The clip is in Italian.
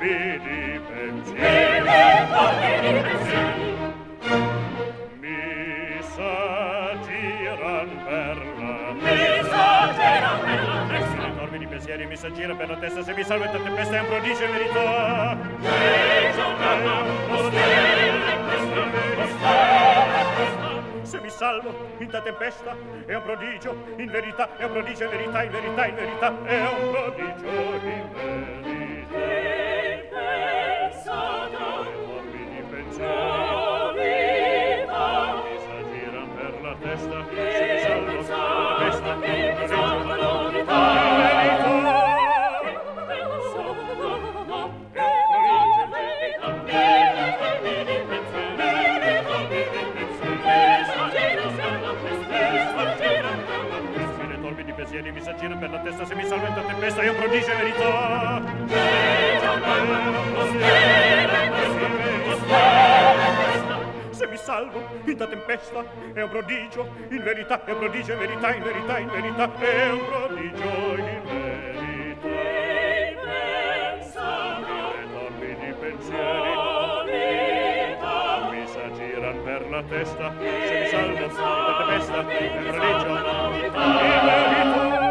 torpidi pensieri, mi s'aggiran per la testa. I torpidi pensieri mi s'aggiran per la testa, se mi salvo in tanta tempesta è un prodigio in verità. Se mi salvo in tanta tempesta è un prodigio in verità, è un prodigio in verità, in verità, in verità, è un prodigio in verità. Morbidi pensieri mi s'aggiran per la testa, se mi salvo in tanta tempesta è un prodigio in verità. Pensieri mi s'aggirano per la testa, se mi salvo in tanta tempesta è un prodigio in verità. Se mi salvo in tanta tempesta è un prodigio in verità, è un prodigio in verità, in verità, in verità, è un prodigio in verità. Le torbidi pensieri mi s'aggirano per la testa, se mi salvo in tanta tempesta è un prodigio in verità.